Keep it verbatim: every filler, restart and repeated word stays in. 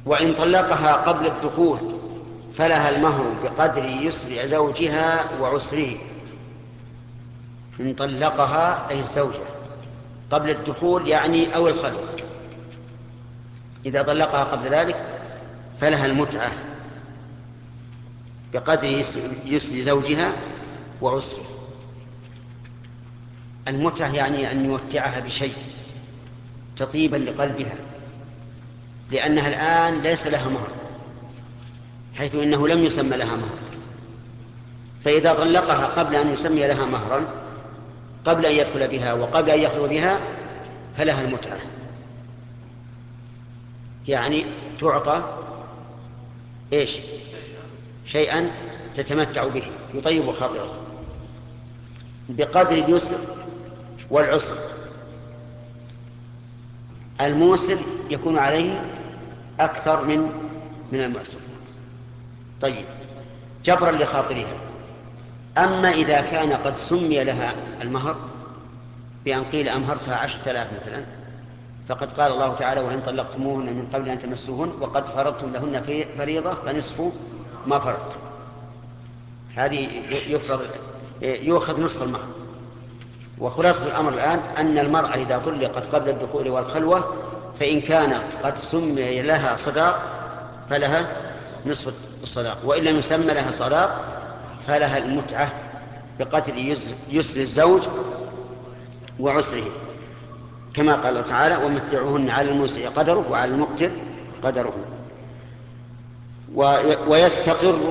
وإن طلقها قبل الدخول فلها المهر بقدر يسر زوجها وعسره. إن طلقها أي الزوجة قبل الدخول يعني أو الخلوة، إذا طلقها قبل ذلك فلها المتعة بقدر يسر زوجها وعسره. المتعة يعني أن يمتعها بشيء تطيبا لقلبها، لأنها الآن ليس لها مهر، حيث إنه لم يسمى لها مهر. فإذا طلقها قبل أن يسمي لها مهرا، قبل أن يدخل بها وقبل أن يخلو بها، فلها المتعة، يعني تعطى إيش؟ شيئا تتمتع به يطيب خاطرها بقدر اليسر والعسر. الموسر يكون عليه أكثر من من المعسر. طيب، جبرا لخاطرها. أما إذا كان قد سمي لها المهر بأن قيل أمهرتها عشرة آلاف مثلا، فقد قال الله تعالى: وإن طلقتموهن من قبل أن تمسوهن وقد فرضتم لهن فريضة فنصف ما فرضتم. هذه يفرض يؤخذ نصف المهر. وخلاصة الأمر الآن أن المرأة إذا طلقت قبل الدخول والخلوة، فإن كانت قد سمي لها صداق فلها نصف الصداق، وإن لم يسمى لها صداق فلها المتعة بقدر يسر الزوج وعسره، كما قال الله تعالى: ومتعوهن على الموسع قدره وعلى المقتر قدره. ويستقر